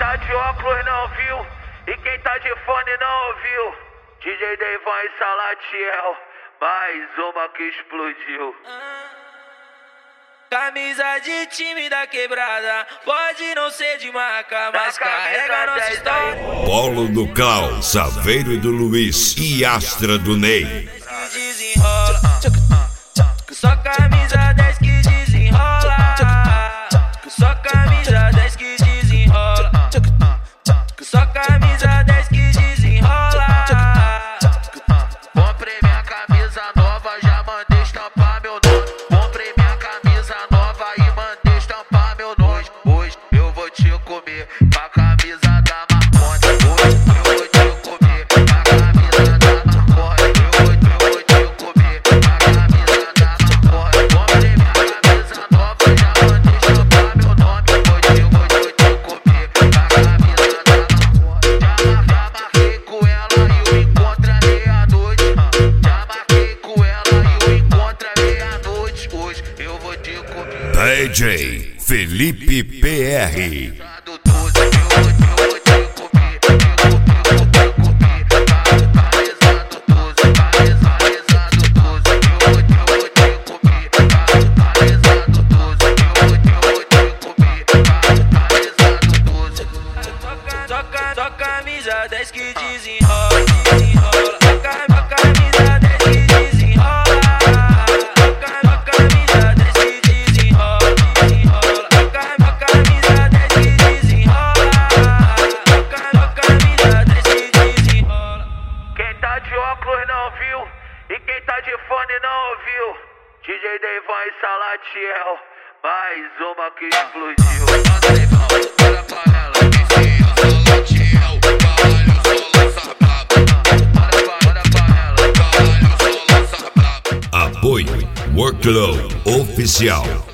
tá de óculos não viu, e quem tá de fone não ouviu. DJ Deivan e Salatiel, mais uma que explodiu. Camisa de time da quebrada, pode não ser de marca, mas carrega nossa história. Polo do Cal, Saveiro do Luiz e Astra do Ney. Desenrola, só camisa 10 que desenrola. Só camisa 10 que desenrola. Só camisa 10 que desenrola. Comprei minha camisa nova, já mandei estampar meu nome. Comprei minha camisa nova e mandei estampar meu nome. Hoje eu vou te comer com a camisa da Marconi. Hoje eu vou te comer com a camisa da Marconi. Eu vou te comer com a camisa da Marconi. Comprei minha camisa nova, já mandei estampar meu nome. Hoje eu vou te comer com a camisa da Marconi. Já marquei com ela e o encontro é meia-noite. Já marquei com ela e o encontro é meia-noite. Hoje eu vou te comer. DJ Felipe PR. Só camisa 10 que desenrola, desenrola. Só camisa 10 que desenrola. Só camisa 10 que desenrola, desenrola. Só camisa 10 que desenrola. Só camisa 10 que desenrola. Quem tá de óculos não viu, e quem tá de fone não ouviu. DJ Deivan e Salatiel, mais uma que explodiu. Olha pra ela. Apoio Workload Oficial.